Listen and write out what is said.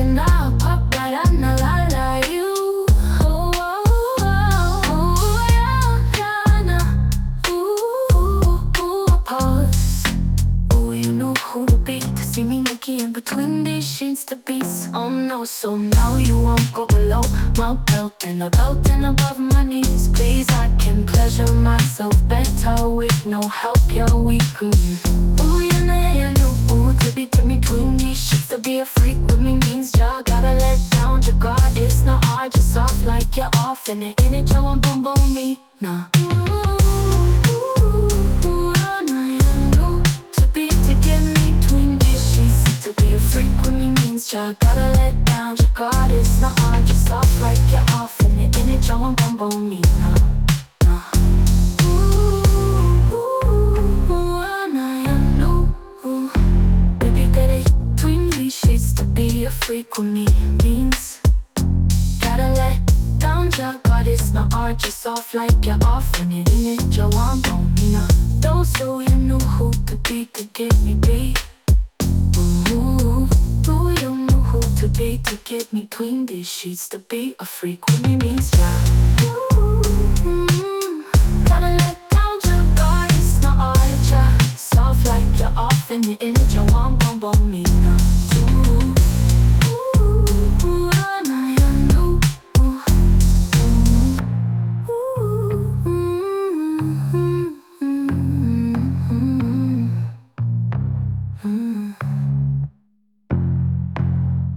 na papaya na lala you. Oh, oh, oh, oh, yeah, na. Pause. Oh, you know who to be to see me naked in between these sheets to beats. Oh no, so now you won't go below my belt and above my knees. Please, I can pleasure myself better with no help. You're weak. Oh, you know who to be to me between these sheets. To be a freak with me means you gotta let down your guard. It's not hard, just soft like you're off in it. You won't boom boom me, nah. You gotta let down your guard. It's not hard, just soft like you're off in it. You won't bumble me, no, no. Baby, that it between these sheets. To be a freak with me means gotta let down your guard. It's not hard, just soft like you're off in it. You won't bumble me, no. Those who you knew who to be to get me beat. To get me between these sheets. To be a freak with me means yeah.